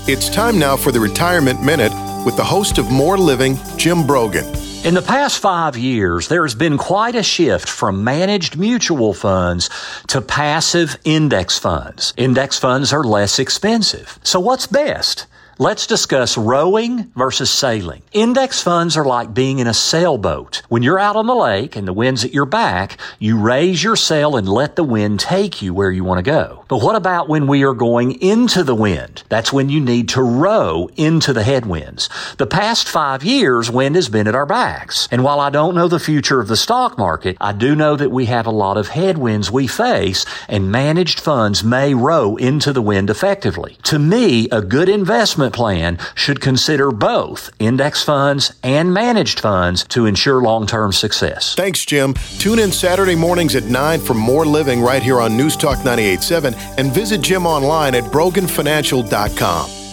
It's time now for the Retirement Minute with the host of More Living, Jim Brogan. In the past 5 years, there has been quite a shift from managed mutual funds to passive index funds. Index funds are less expensive. So what's best? Let's discuss rowing versus sailing. Index funds are like being in a sailboat. When you're out on the lake and the wind's at your back, you raise your sail and let the wind take you where you want to go. But what about when we are going into the wind? That's when you need to row into the headwinds. The past 5 years, wind has been at our backs. And while I don't know the future of the stock market, I do know that we have a lot of headwinds we face, and managed funds may row into the wind effectively. To me, a good investment plan should consider both index funds and managed funds to ensure long-term success. Thanks, Jim. Tune in Saturday mornings at 9 for More Living right here on News Talk 98.7 and visit Jim online at broganfinancial.com.